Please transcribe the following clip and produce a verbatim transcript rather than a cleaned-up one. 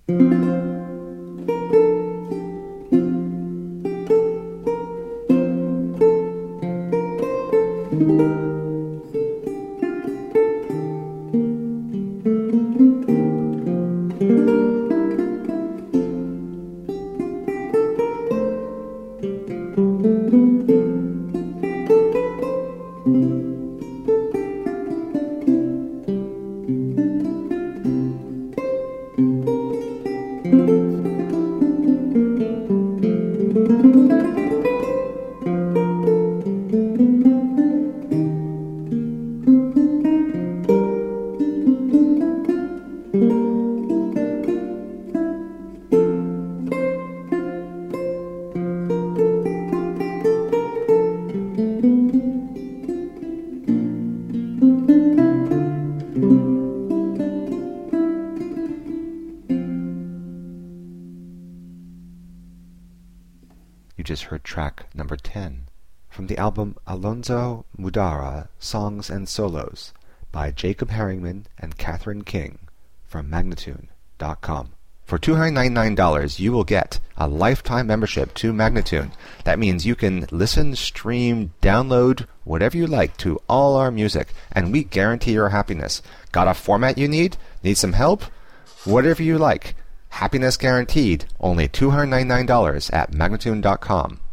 You just heard track number ten from the album Alonso Mudara Songs and Solos by Jacob Herringman and Catherine King from Magnatune dot com. For two hundred ninety-nine dollars, you will get a lifetime membership to Magnatune. That means you can listen, stream, download, whatever you like to all our music, and we guarantee your happiness. Got a format you need? Need some help? Whatever you like. Happiness guaranteed. Only two hundred ninety-nine dollars at Magnatune dot com.